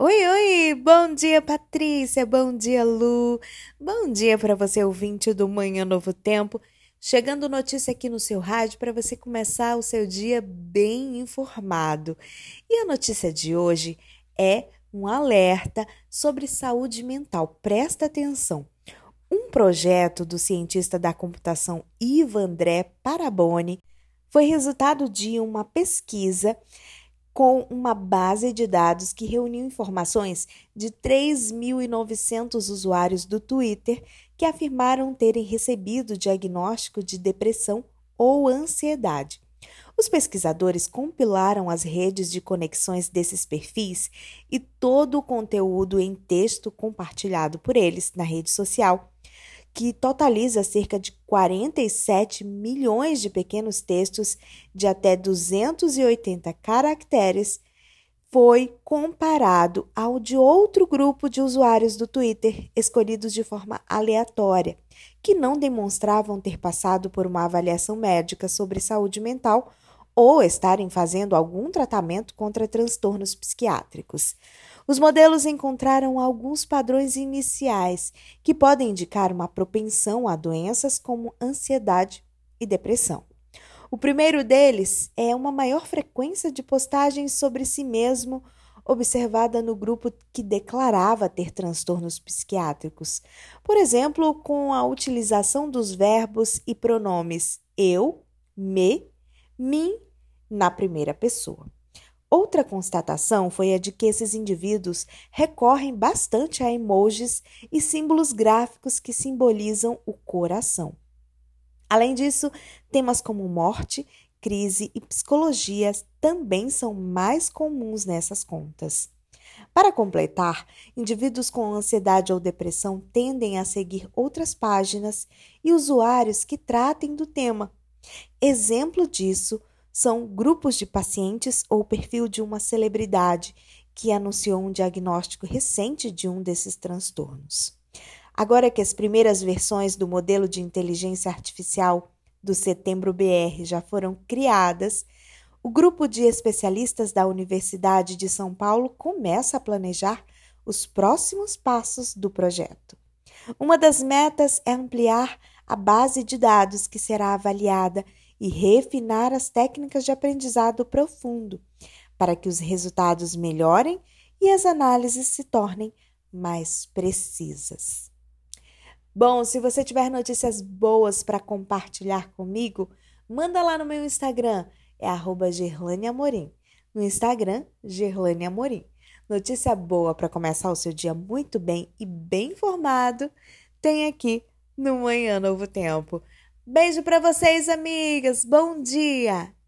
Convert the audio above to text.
Oi, oi! Bom dia, Patrícia! Bom dia, Lu! Bom dia para você, ouvinte do Manhã Novo Tempo. Chegando notícia aqui no seu rádio para você começar o seu dia bem informado. E a notícia de hoje é um alerta sobre saúde mental. Presta atenção! Um projeto do cientista da computação Ivo André Paraboni foi resultado de uma pesquisa com uma base de dados que reuniu informações de 3.900 usuários do Twitter que afirmaram terem recebido diagnóstico de depressão ou ansiedade. Os pesquisadores compilaram as redes de conexões desses perfis e todo o conteúdo em texto compartilhado por eles na rede social, que totaliza cerca de 47 milhões de pequenos textos de até 280 caracteres, foi comparado ao de outro grupo de usuários do Twitter, escolhidos de forma aleatória, que não demonstravam ter passado por uma avaliação médica sobre saúde mental ou estarem fazendo algum tratamento contra transtornos psiquiátricos. Os modelos encontraram alguns padrões iniciais que podem indicar uma propensão a doenças como ansiedade e depressão. O primeiro deles é uma maior frequência de postagens sobre si mesmo, observada no grupo que declarava ter transtornos psiquiátricos. Por exemplo, com a utilização dos verbos e pronomes eu, me, mim na primeira pessoa. Outra constatação foi a de que esses indivíduos recorrem bastante a emojis e símbolos gráficos que simbolizam o coração. Além disso, temas como morte, crise e psicologia também são mais comuns nessas contas. Para completar, indivíduos com ansiedade ou depressão tendem a seguir outras páginas e usuários que tratem do tema. Exemplo disso são grupos de pacientes ou perfil de uma celebridade que anunciou um diagnóstico recente de um desses transtornos. Agora que as primeiras versões do modelo de inteligência artificial do Setembro BR já foram criadas, o grupo de especialistas da Universidade de São Paulo começa a planejar os próximos passos do projeto. Uma das metas é ampliar a base de dados que será avaliada e refinar as técnicas de aprendizado profundo, para que os resultados melhorem e as análises se tornem mais precisas. Bom, se você tiver notícias boas para compartilhar comigo, manda lá no meu Instagram, é @GerlâneAmorim. No Instagram, Gerlâne Amorim. Notícia boa para começar o seu dia muito bem e bem informado, tem aqui no Manhã Novo Tempo. Beijo para vocês, amigas. Bom dia!